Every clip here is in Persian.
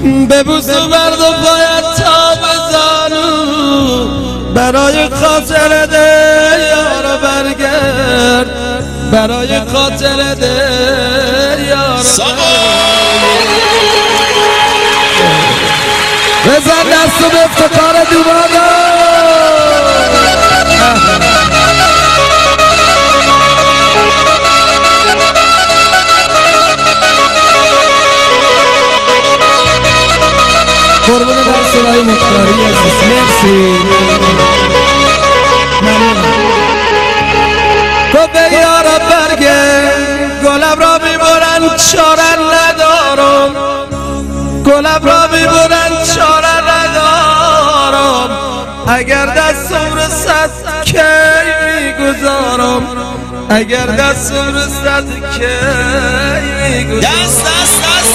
ببوس و برد و باید تا بزانو برای خاطر ده یارو برگرد برای خاطر ده یارو بزن دستو به افتخار دوباره قربون در سرای مختاری عزیز مرسی تو به یارا برگرد گلم را میبرن چاره ندارم گلم را میبرن چاره ندارم اگر دستم رسد کی میگذارم اگر دستم رسد کی میگذارم دست دست دست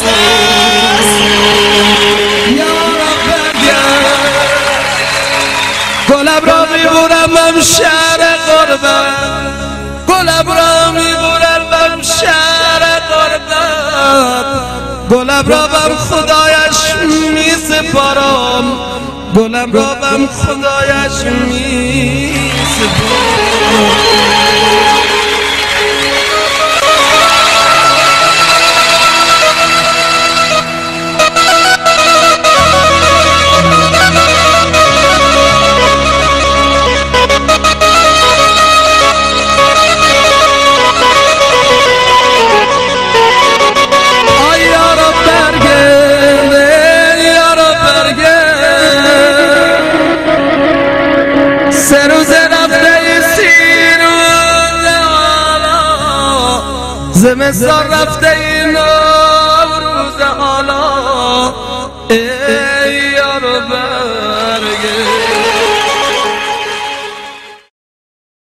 یارا برگرد گلم را میبرم من شهر قربت گلم را میبرم من شهر قربت گلم را بر خدایش میسپارم گلم را بر خدایش میسپارم سه روز رفته ای سی روز حالا زمستان رفته ای نوروز حالا ای یارو